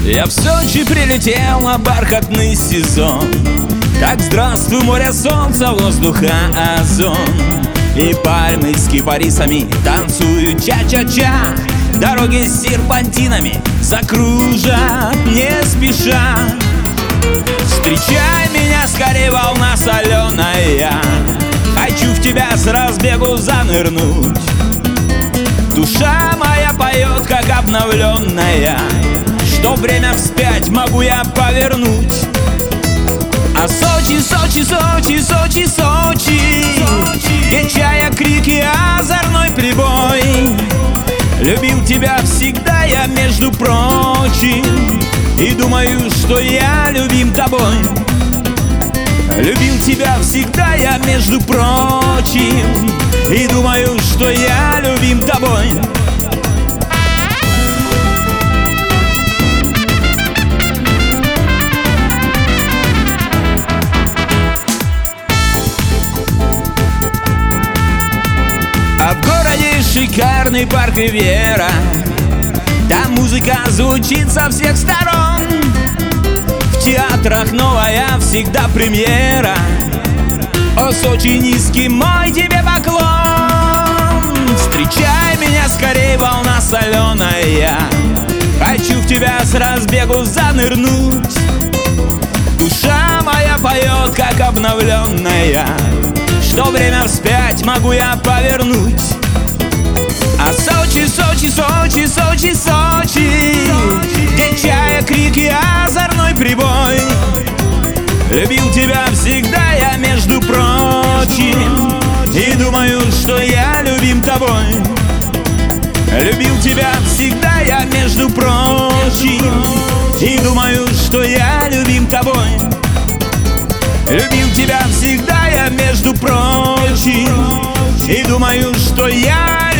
Я в Сочи прилетел на бархатный сезон. Так здравствуй, море, солнца, воздуха, озон. И пальмы с кипарисами танцуют ча-ча-ча. Дороги с серпантинами закружат не спеша. Встречай меня скорее, волна соленая. Хочу в тебя с разбегу занырнуть. Душа моя поет, как обновленная. Что время вспять могу я повернуть. А Сочи, Сочи, Сочи, Сочи, Сочи, где чая, крики, озорной прибой. Любил тебя всегда я, между прочим, и думаю, что я любим тобой. Любил тебя всегда я, между прочим, и думаю, что я любим тобой. А в городе шикарный парк Ривьера. Там музыка звучит со всех сторон. В театрах новая всегда премьера. О, Сочи, низкий мой тебе поклон. Встречай меня скорей, волна соленая. Хочу в тебя с разбегу занырнуть. Душа моя поет, как обновленная. Что время вспять могу я повернуть. А Сочи, Сочи, Сочи, Сочи, Сочи, где чая, крики, озорной прибой. Любил тебя всегда я, между прочим, и думаю, что я любим тобой. Любил тебя всегда я, между прочим, и думаю, что я любим тобой. Любил тебя всегда я, между прочим, и думаю, что я